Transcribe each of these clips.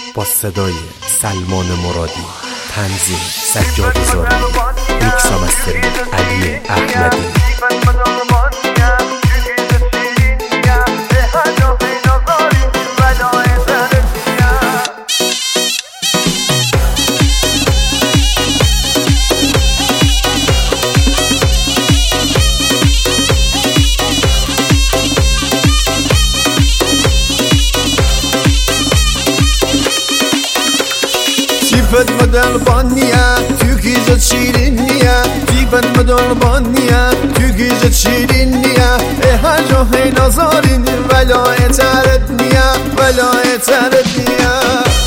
با صدای سلمان مرادی، تنظیم سجاد زاری، میکس و مسترینگ علی احمدی. تیپت مدل بانیه تو گیزت شیرین نیه تیپت مدل بانیه تو گیزت شیرین نیه هر جا هی نازارین ولای ترد نیه ولای ترد نیه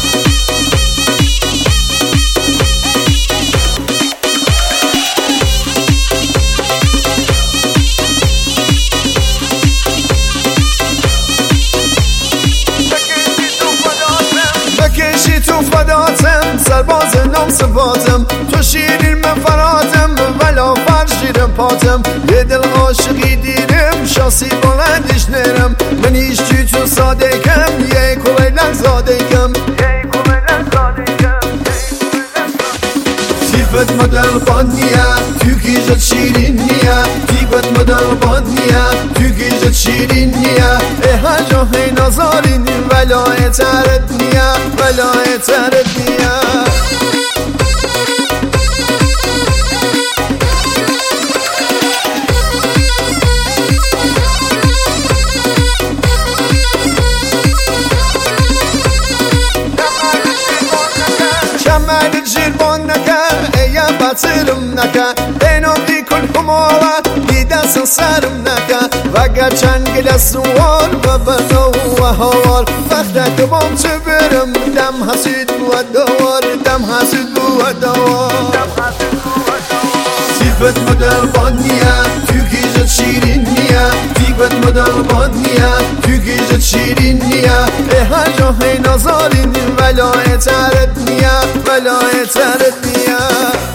بکشی تو فداتم سرباز نام صفاتم تو شیرین من فراتم ولا فرشیرم پاتم یه دل عاشقی دیرم شاسی بلندش نرم من هیچ چی تو ساده کم یه کویلن زاده کم تیپت مدل بانیه تو گیزت شیرین نیه تیپت مدل بانیه تو گیزت شیرین نیه هر جا هی نازارین ولای ترد نیه ولای ترد نیه کمر جیربان نکن ایم بطرم نکن اینو بی کل هماوه بی دست سرم نکن وگر چند گل سوال و بنو و هوار وقت دبام چه برم دم حسید بود دوار دم حسید بود دوار تیپت مدل بانیه تو گیزت شیرین نیه تیپت مدل بانیه تو گیزت شیرین نیه هر جا هی نازارین ولای ترد نیه ولای ترد نیه